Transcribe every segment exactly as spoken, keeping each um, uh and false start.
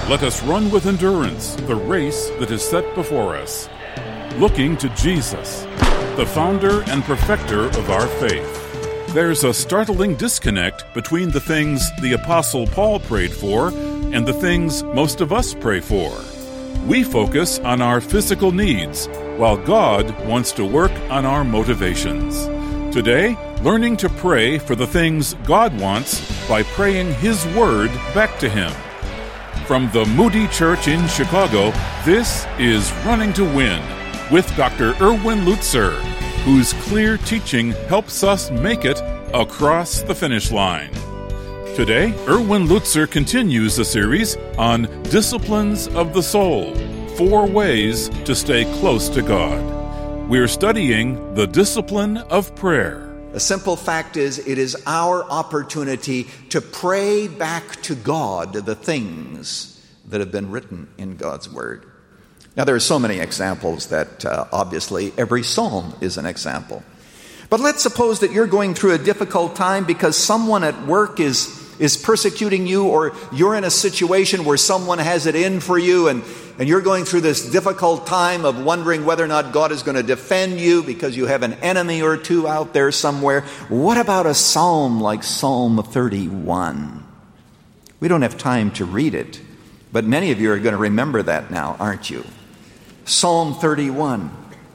Let us run with endurance the race that is set before us, looking to Jesus, the founder and perfecter of our faith. There's a startling disconnect between the things the Apostle Paul prayed for and the things most of us pray for. We focus on our physical needs, while God wants to work on our motivations. Today, learning to pray for the things God wants by praying His Word back to Him. From the Moody Church in Chicago, this is Running to Win with Doctor Erwin Lutzer, whose clear teaching helps us make it across the finish line. Today, Erwin Lutzer continues the series on Disciplines of the Soul, Four Ways to Stay Close to God. We're studying the discipline of prayer. The simple fact is, it is our opportunity to pray back to God the things that have been written in God's Word. Now, there are so many examples that uh, obviously every psalm is an example. But let's suppose that you're going through a difficult time because someone at work is is persecuting you, or you're in a situation where someone has it in for you, and, and you're going through this difficult time of wondering whether or not God is going to defend you because you have an enemy or two out there somewhere. What about a psalm like Psalm thirty-one? We don't have time to read it, but many of you are going to remember that now, aren't you? Psalm thirty-one.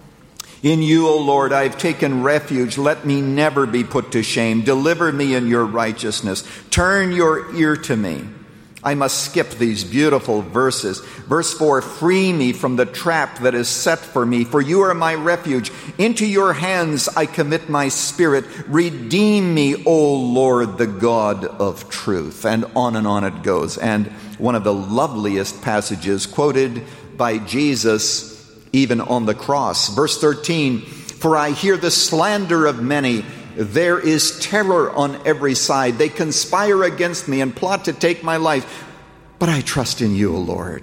In you, O Lord, I have taken refuge. Let me never be put to shame. Deliver me in your righteousness. Turn your ear to me. I must skip these beautiful verses. Verse four, free me from the trap that is set for me, for you are my refuge. Into your hands I commit my spirit. Redeem me, O Lord, the God of truth. And on and on it goes. And one of the loveliest passages quoted by Jesus even on the cross. Verse thirteen, for I hear the slander of many. There is terror on every side. They conspire against me and plot to take my life. But I trust in you, O Lord.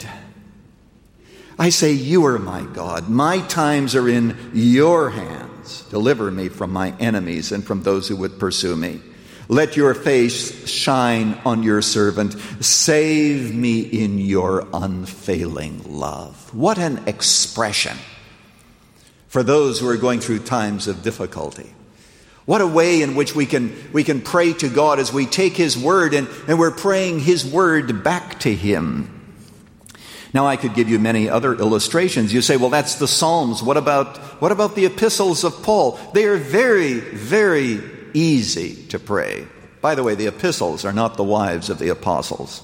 I say, you are my God. My times are in your hands. Deliver me from my enemies and from those who would pursue me. Let your face shine on your servant. Save me in your unfailing love. What an expression for those who are going through times of difficulty. What a way in which we can we can pray to God as we take His Word and, and we're praying His Word back to Him. Now, I could give you many other illustrations. You say, well, that's the Psalms. What about what about the epistles of Paul? They are very, very easy to pray. By the way, the epistles are not the wives of the apostles.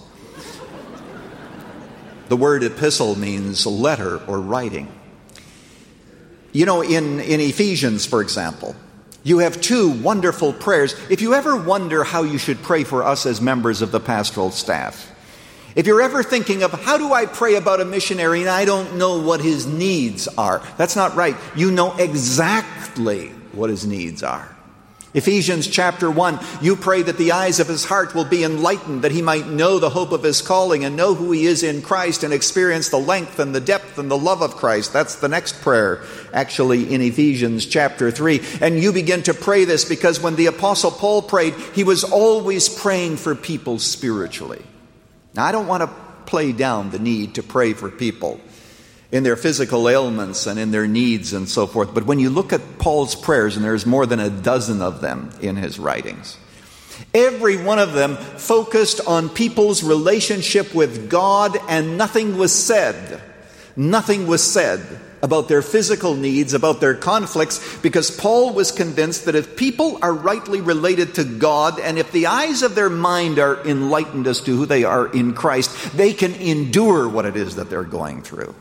The word epistle means letter or writing. You know, in, in Ephesians, for example, you have two wonderful prayers. If you ever wonder how you should pray for us as members of the pastoral staff, if you're ever thinking of how do I pray about a missionary and I don't know what his needs are, that's not right. You know exactly what his needs are. Ephesians chapter one, you pray that the eyes of his heart will be enlightened, that he might know the hope of his calling and know who he is in Christ and experience the length and the depth and the love of Christ. That's the next prayer, actually, in Ephesians chapter three. And you begin to pray this because when the Apostle Paul prayed, he was always praying for people spiritually. Now, I don't want to play down the need to pray for people in their physical ailments and in their needs and so forth. But when you look at Paul's prayers, and there's more than a dozen of them in his writings, every one of them focused on people's relationship with God, and nothing was said. Nothing was said about their physical needs, about their conflicts, because Paul was convinced that if people are rightly related to God, and if the eyes of their mind are enlightened as to who they are in Christ, they can endure what it is that they're going through.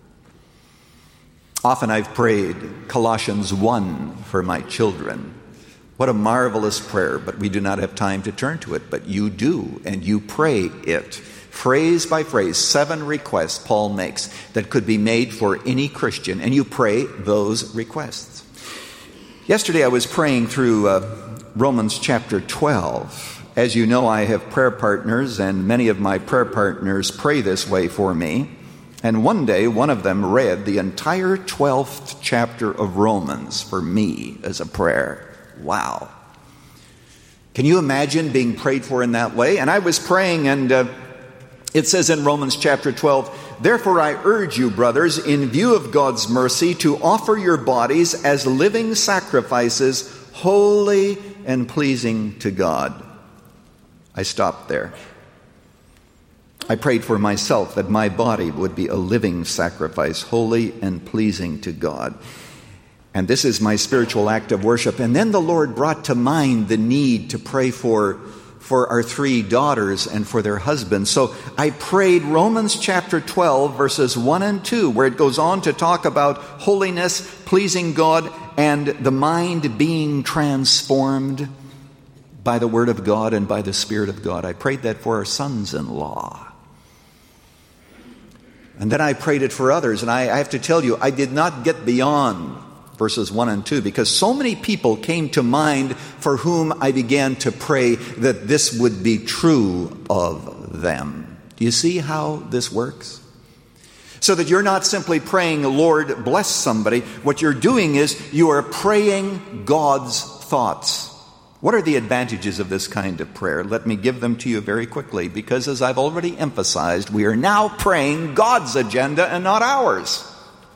Often I've prayed Colossians one for my children. What a marvelous prayer, but we do not have time to turn to it. But you do, and you pray it. Phrase by phrase, seven requests Paul makes that could be made for any Christian, and you pray those requests. Yesterday I was praying through uh, Romans chapter twelve. As you know, I have prayer partners, and many of my prayer partners pray this way for me. And one day, one of them read the entire twelfth chapter of Romans for me as a prayer. Wow. Can you imagine being prayed for in that way? And I was praying, and uh, It says in Romans chapter twelve, "Therefore I urge you, brothers, in view of God's mercy, to offer your bodies as living sacrifices, holy and pleasing to God." I stopped there. I prayed for myself that my body would be a living sacrifice, holy and pleasing to God. And this is my spiritual act of worship. And then the Lord brought to mind the need to pray for for our three daughters and for their husbands. So I prayed Romans chapter twelve, verses one and two, where it goes on to talk about holiness, pleasing God, and the mind being transformed by the Word of God and by the Spirit of God. I prayed that for our sons-in-law. And then I prayed it for others. And I, I have to tell you, I did not get beyond verses one and two, because so many people came to mind for whom I began to pray that this would be true of them. Do you see how this works? So that you're not simply praying, "Lord, bless somebody." What you're doing is you are praying God's thoughts. What are the advantages of this kind of prayer? Let me give them to you very quickly, because as I've already emphasized, we are now praying God's agenda and not ours.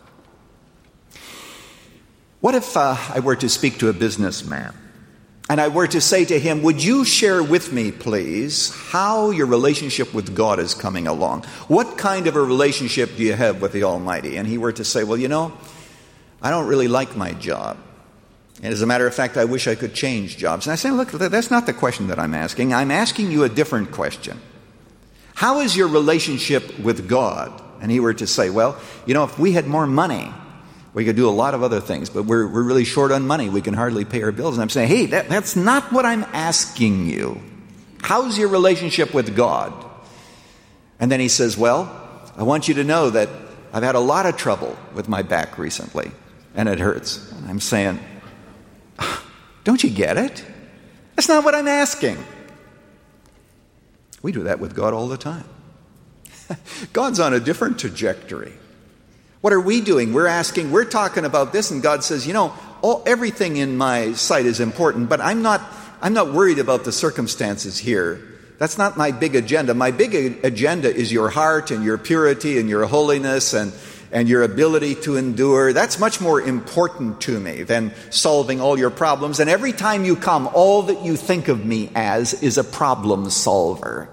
What if uh, I were to speak to a businessman and I were to say to him, "Would you share with me, please, how your relationship with God is coming along? What kind of a relationship do you have with the Almighty?" And he were to say, "Well, you know, I don't really like my job. And as a matter of fact, I wish I could change jobs." And I say, "Look, that's not the question that I'm asking. I'm asking you a different question. How is your relationship with God?" And he were to say, "Well, you know, if we had more money, we could do a lot of other things, but we're we're really short on money. We can hardly pay our bills." And I'm saying, "Hey, that, that's not what I'm asking you. How's your relationship with God?" And then he says, "Well, I want you to know that I've had a lot of trouble with my back recently, and it hurts." And I'm saying, "Don't you get it? That's not what I'm asking." We do that with God all the time. God's on a different trajectory. What are we doing? We're asking, we're talking about this, and God says, "You know, all, everything in my sight is important, but I'm not, I'm not worried about the circumstances here. That's not my big agenda. My big agenda is your heart and your purity and your holiness and, and your ability to endure. That's much more important to me than solving all your problems. And every time you come, all that you think of me as is a problem solver."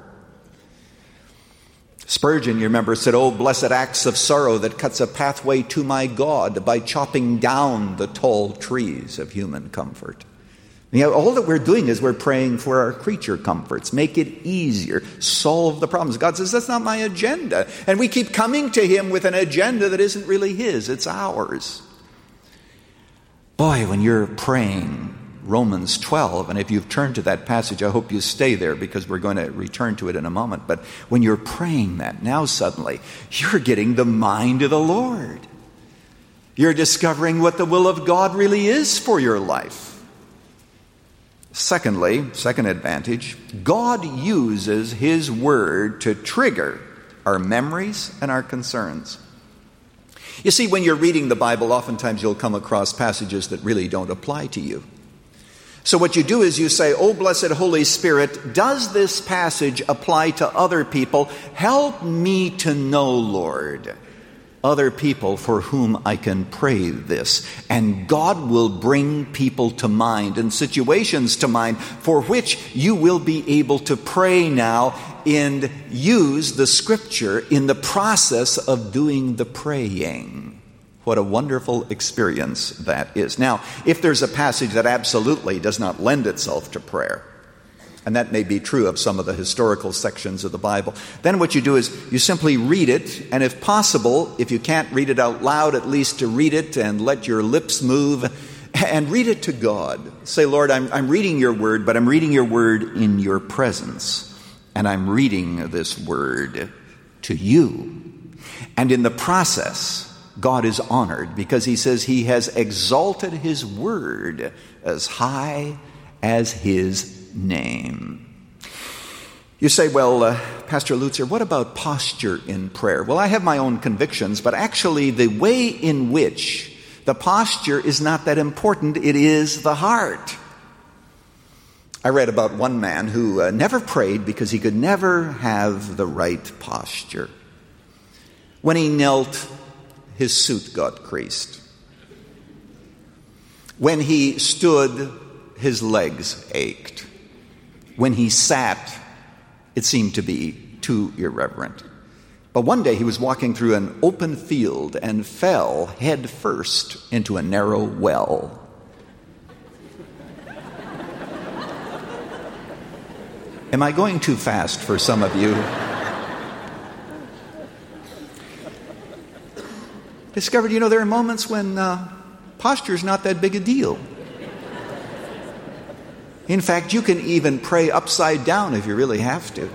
Spurgeon, you remember, said, "Oh, blessed acts of sorrow that cuts a pathway to my God by chopping down the tall trees of human comfort." You know, all that we're doing is we're praying for our creature comforts. Make it easier. Solve the problems. God says, "That's not my agenda." And we keep coming to Him with an agenda that isn't really His. It's ours. Boy, when you're praying Romans twelve, and if you've turned to that passage, I hope you stay there, because we're going to return to it in a moment. But when you're praying that, now suddenly you're getting the mind of the Lord. You're discovering what the will of God really is for your life. Secondly, second advantage, God uses His Word to trigger our memories and our concerns. You see, when you're reading the Bible, oftentimes you'll come across passages that really don't apply to you. So what you do is you say, "Oh, blessed Holy Spirit, does this passage apply to other people? Help me to know, Lord, other people for whom I can pray this." And God will bring people to mind and situations to mind for which you will be able to pray now and use the Scripture in the process of doing the praying. What a wonderful experience that is. Now, if there's a passage that absolutely does not lend itself to prayer, and that may be true of some of the historical sections of the Bible, then what you do is you simply read it, and if possible, if you can't read it out loud, at least to read it and let your lips move, and read it to God. Say, "Lord, I'm, I'm reading your word, but I'm reading your word in your presence, and I'm reading this word to you." And in the process, God is honored, because He says He has exalted His word as high as His name. You say, "Well, uh, Pastor Lutzer, what about posture in prayer?" Well, I have my own convictions, but actually the way in which the posture is not that important. It is the heart. I read about one man who uh, never prayed because he could never have the right posture. When he knelt, his suit got creased. When he stood, his legs ached. When he sat, it seemed to be too irreverent. But one day he was walking through an open field and fell head first into a narrow well. Am I going too fast for some of you? Discovered, you know, there are moments when uh, posture is not that big a deal. In fact, you can even pray upside down if you really have to.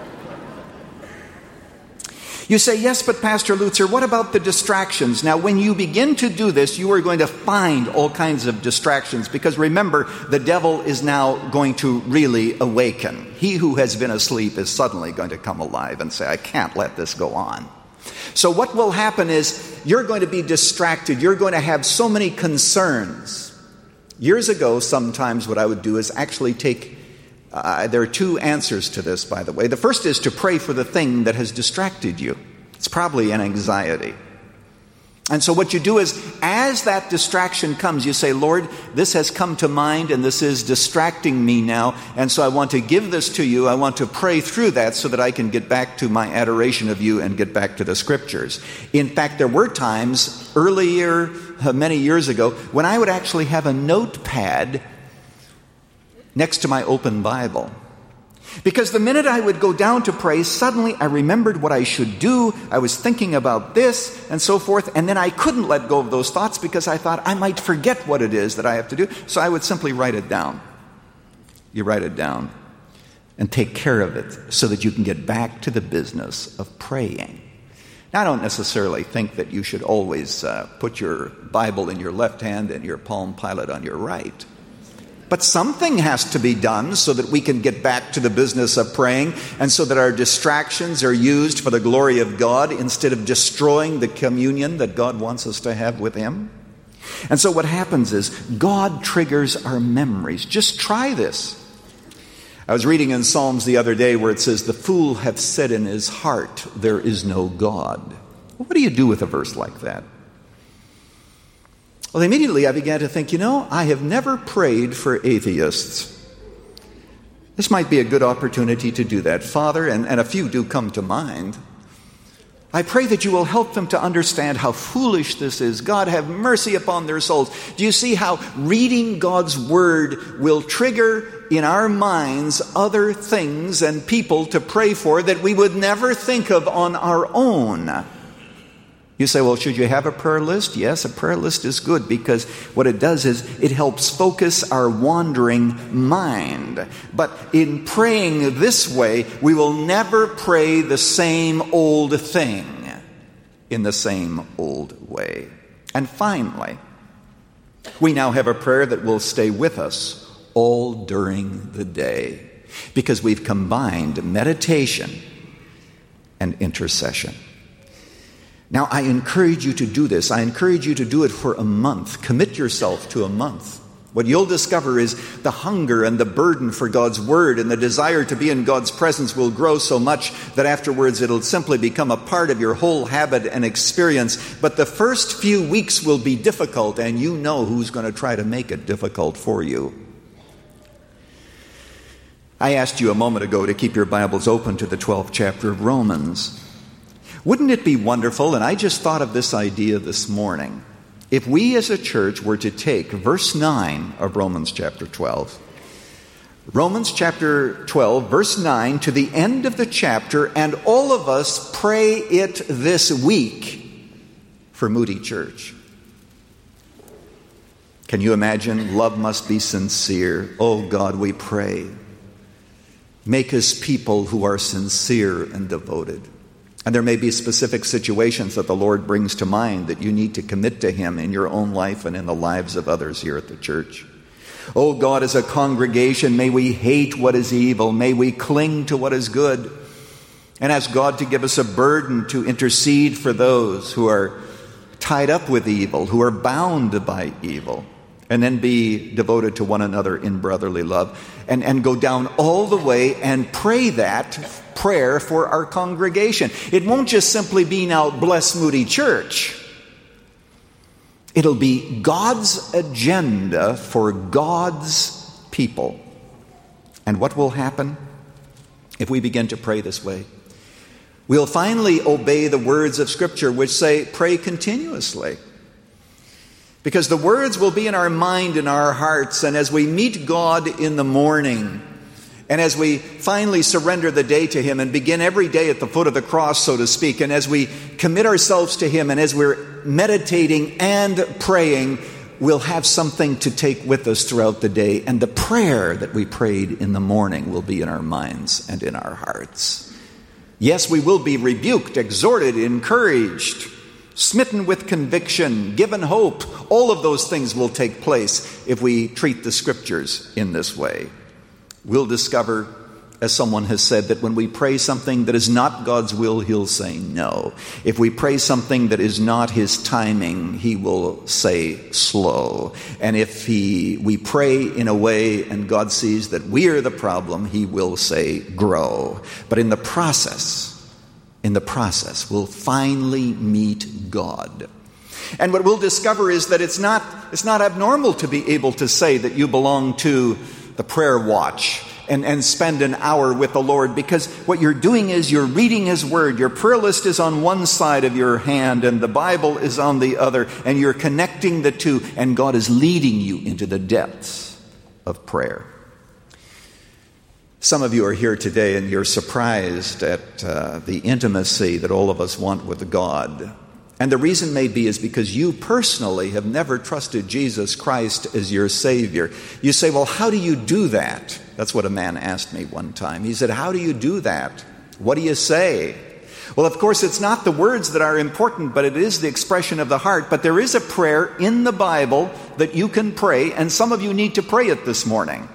You say, yes, but Pastor Lutzer, what about the distractions? Now, when you begin to do this, you are going to find all kinds of distractions because remember, the devil is now going to really awaken. He who has been asleep is suddenly going to come alive and say, I can't let this go on. So what will happen is you're going to be distracted. You're going to have so many concerns. Years ago, sometimes what I would do is actually take Uh, there are two answers to this, by the way. The first is to pray for the thing that has distracted you. It's probably an anxiety. And so what you do is, as that distraction comes, you say, Lord, this has come to mind and this is distracting me now. And so I want to give this to you. I want to pray through that so that I can get back to my adoration of you and get back to the scriptures. In fact, there were times earlier, uh, many years ago, when I would actually have a notepad next to my open Bible. Because the minute I would go down to pray, suddenly I remembered what I should do. I was thinking about this and so forth, and then I couldn't let go of those thoughts because I thought I might forget what it is that I have to do. So I would simply write it down. You write it down and take care of it so that you can get back to the business of praying. Now, I don't necessarily think that you should always uh, put your Bible in your left hand and your Palm Pilot on your right. But something has to be done so that we can get back to the business of praying and so that our distractions are used for the glory of God instead of destroying the communion that God wants us to have with Him. And so what happens is God triggers our memories. Just try this. I was reading in Psalms the other day where it says, the fool hath said in his heart, there is no God. Well, what do you do with a verse like that? Well, immediately I began to think, you know, I have never prayed for atheists. This might be a good opportunity to do that. Father, and, and a few do come to mind, I pray that you will help them to understand how foolish this is. God, have mercy upon their souls. Do you see how reading God's Word will trigger in our minds other things and people to pray for that we would never think of on our own? You say, well, should you have a prayer list? Yes, a prayer list is good because what it does is it helps focus our wandering mind. But in praying this way, we will never pray the same old thing in the same old way. And finally, we now have a prayer that will stay with us all during the day because we've combined meditation and intercession. Now, I encourage you to do this. I encourage you to do it for a month. Commit yourself to a month. What you'll discover is the hunger and the burden for God's Word and the desire to be in God's presence will grow so much that afterwards it'll simply become a part of your whole habit and experience. But the first few weeks will be difficult, and you know who's going to try to make it difficult for you. I asked you a moment ago to keep your Bibles open to the twelfth chapter of Romans. Wouldn't it be wonderful, and I just thought of this idea this morning, if we as a church were to take verse nine of Romans chapter twelve, Romans chapter twelve, verse nine, to the end of the chapter, and all of us pray it this week for Moody Church. Can you imagine? Love must be sincere. Oh God, we pray. Make us people who are sincere and devoted. And there may be specific situations that the Lord brings to mind that you need to commit to Him in your own life and in the lives of others here at the church. Oh God, as a congregation, may we hate what is evil. May we cling to what is good. And ask God to give us a burden to intercede for those who are tied up with evil, who are bound by evil. and then be devoted to one another in brotherly love, and, and go down all the way and pray that prayer for our congregation. It won't just simply be now, bless Moody Church. It'll be God's agenda for God's people. And what will happen if we begin to pray this way? We'll finally obey the words of Scripture which say, pray continuously. Because the words will be in our mind and our hearts, and as we meet God in the morning, and as we finally surrender the day to Him and begin every day at the foot of the cross, so to speak, and as we commit ourselves to Him, and as we're meditating and praying, we'll have something to take with us throughout the day. And the prayer that we prayed in the morning will be in our minds and in our hearts. Yes, we will be rebuked, exhorted, encouraged, smitten with conviction, given hope. All of those things will take place if we treat the Scriptures in this way. We'll discover, as someone has said, that when we pray something that is not God's will, He'll say no. If we pray something that is not His timing, He will say slow. And if he, we pray in a way and God sees that we are the problem, He will say grow. But in the process, in the process, we'll finally meet God. And what we'll discover is that it's not, it's not abnormal to be able to say that you belong to the prayer watch and, and spend an hour with the Lord, because what you're doing is you're reading His Word. Your prayer list is on one side of your hand and the Bible is on the other, and you're connecting the two, and God is leading you into the depths of prayer. Some of you are here today and you're surprised at uh, the intimacy that all of us want with God. And the reason may be is because you personally have never trusted Jesus Christ as your Savior. You say, well, how do you do that? That's what a man asked me one time. He said, how do you do that? What do you say? Well, of course, it's not the words that are important, but it is the expression of the heart. But there is a prayer in the Bible that you can pray, and some of you need to pray it this morning.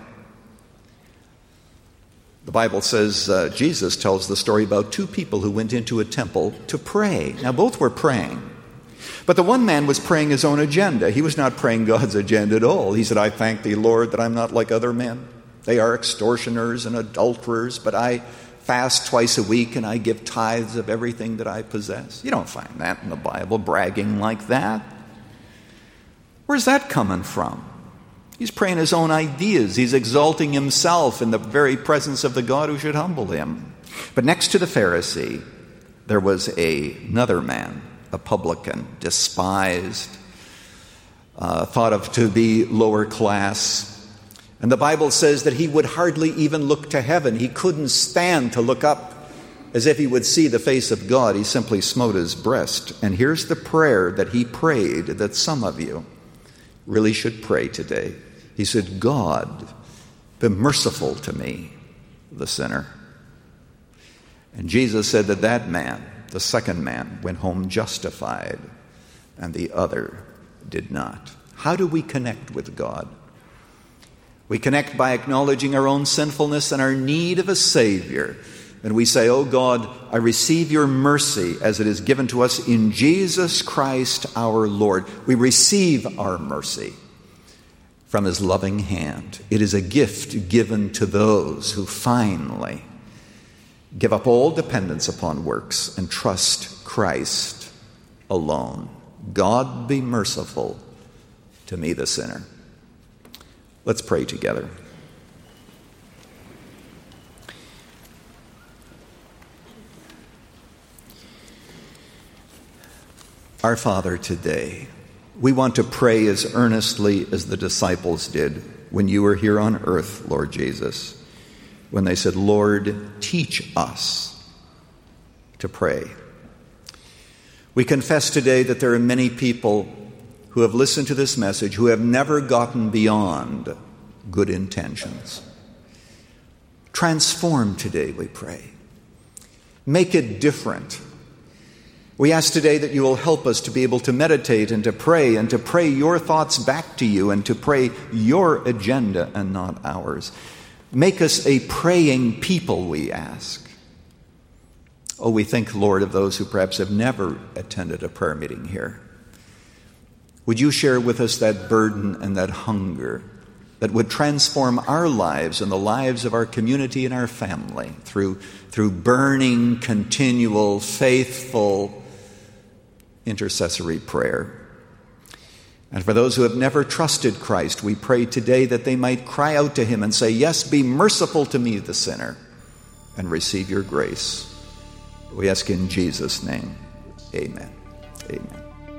The Bible says, uh, Jesus tells the story about two people who went into a temple to pray. Now, both were praying. But the one man was praying his own agenda. He was not praying God's agenda at all. He said, I thank thee, Lord, that I'm not like other men. They are extortioners and adulterers, but I fast twice a week and I give tithes of everything that I possess. You don't find that in the Bible, bragging like that. Where's that coming from? He's praying his own ideas. He's exalting himself in the very presence of the God who should humble him. But next to the Pharisee, there was a, another man, a publican, despised, uh, thought of to be lower class. And the Bible says that he would hardly even look to heaven. He couldn't stand to look up as if he would see the face of God. He simply smote his breast. And here's the prayer that he prayed that some of you really should pray today. He said, God, be merciful to me, the sinner. And Jesus said that that man, the second man, went home justified, and the other did not. How do we connect with God? We connect by acknowledging our own sinfulness and our need of a Savior. And we say, oh God, I receive your mercy as it is given to us in Jesus Christ our Lord. We receive our mercy from His loving hand. It is a gift given to those who finally give up all dependence upon works and trust Christ alone. God be merciful to me, the sinner. Let's pray together. Our Father, today, we want to pray as earnestly as the disciples did when you were here on earth, Lord Jesus, when they said, Lord, teach us to pray. We confess today that there are many people who have listened to this message who have never gotten beyond good intentions. Transform today, we pray. Make it different. We ask today that you will help us to be able to meditate and to pray and to pray your thoughts back to you and to pray your agenda and not ours. Make us a praying people, we ask. Oh, we think, Lord, of those who perhaps have never attended a prayer meeting here. Would you share with us that burden and that hunger that would transform our lives and the lives of our community and our family through, through burning, continual, faithful, intercessory prayer? And for those who have never trusted Christ, we pray today that they might cry out to him and say, "Yes, be merciful to me, the sinner," and receive your grace. We ask in Jesus' name. Amen. Amen.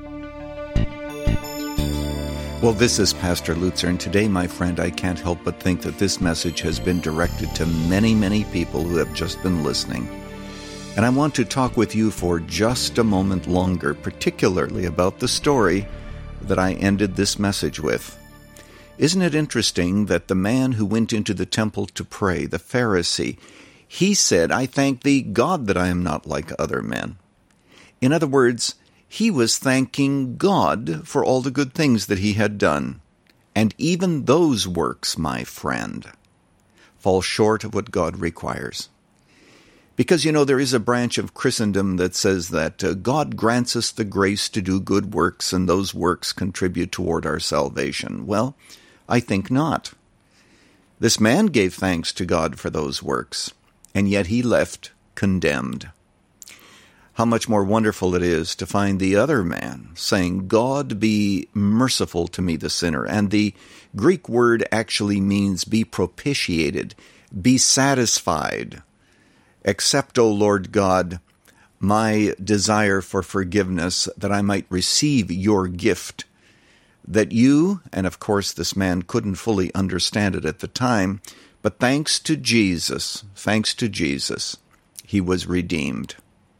Well, this is Pastor Lutzer, and today, my friend, I can't help but think that this message has been directed to many, many people who have just been listening. And I want to talk with you for just a moment longer, particularly about the story that I ended this message with. Isn't it interesting that the man who went into the temple to pray, the Pharisee, he said, "I thank thee, God, that I am not like other men." In other words, he was thanking God for all the good things that he had done. And even those works, my friend, fall short of what God requires. Because, you know, there is a branch of Christendom that says that uh, God grants us the grace to do good works, and those works contribute toward our salvation. Well, I think not. This man gave thanks to God for those works, and yet he left condemned. How much more wonderful it is to find the other man saying, "God, be merciful to me, the sinner." And the Greek word actually means be propitiated, be satisfied. Accept, O Lord God, my desire for forgiveness, that I might receive your gift. That you, and of course this man couldn't fully understand it at the time, but thanks to Jesus, thanks to Jesus, he was redeemed.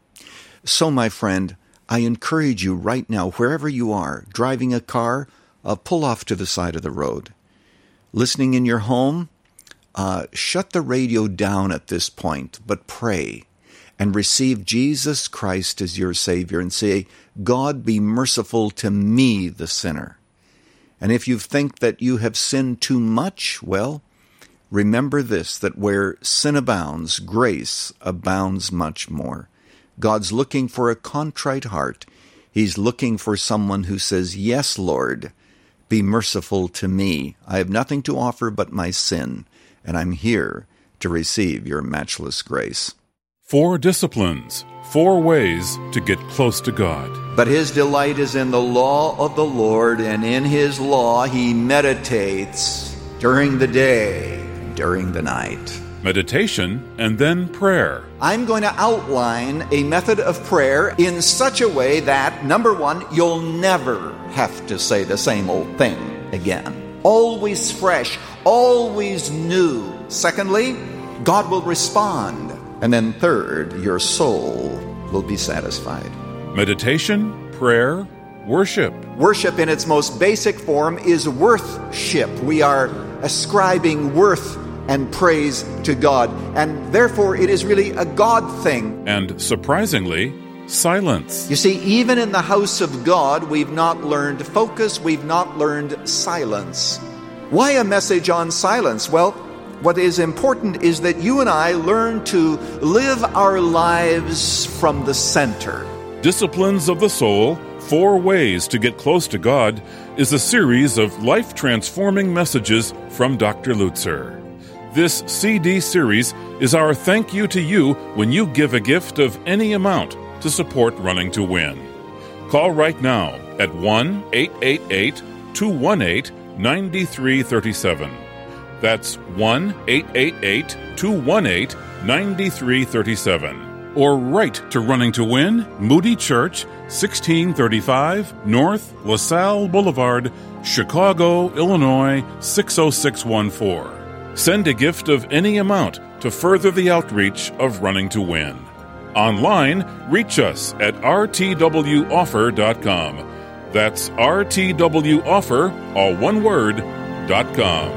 So, my friend, I encourage you right now, wherever you are, driving a car, uh, pull off to the side of the road. Listening in your home, uh, shut the radio down at this point, but pray and receive Jesus Christ as your Savior and say, "God, be merciful to me, the sinner." And if you think that you have sinned too much, well, remember this, that where sin abounds, grace abounds much more. God's looking for a contrite heart. He's looking for someone who says, "Yes, Lord, be merciful to me. I have nothing to offer but my sin, and I'm here to receive your matchless grace." Four disciplines, four ways to get close to God. But his delight is in the law of the Lord, and in his law he meditates during the day, during the night. Meditation and then prayer. I'm going to outline a method of prayer in such a way that, number one, you'll never have to say the same old thing again. Always fresh, always new. Secondly, God will respond. And then third, your soul will be satisfied. Meditation, prayer, worship. Worship in its most basic form is worthship. We are ascribing worth and praise to God, and therefore it is really a God thing. And surprisingly, silence. You see, even in the house of God, we've not learned focus, we've not learned silence. Why a message on silence? Well, what is important is that you and I learn to live our lives from the center. Disciplines of the Soul, Four Ways to Get Close to God, is a series of life-transforming messages from Doctor Lutzer. This C D series is our thank you to you when you give a gift of any amount to support Running to Win. Call right now at one eight eight eight, two one eight, nine three three seven. That's one eight eight eight, two one eight, nine three three seven. Or write to Running to Win, Moody Church, sixteen thirty-five North LaSalle Boulevard, Chicago, Illinois, six oh six one four. Send a gift of any amount to further the outreach of Running to Win. Online, reach us at r t w offer dot com. That's r t w offer, all one word, dot com.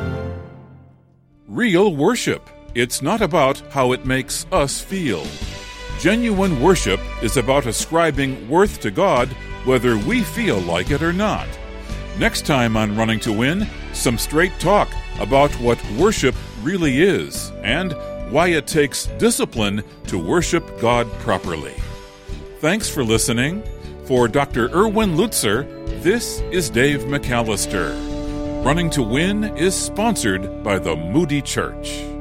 Real worship. It's not about how it makes us feel. Genuine worship is about ascribing worth to God, whether we feel like it or not. Next time on Running to Win, some straight talk about what worship really is and why it takes discipline to worship God properly. Thanks for listening. For Doctor Erwin Lutzer, This is Dave McAllister. Running to Win is sponsored by the Moody Church.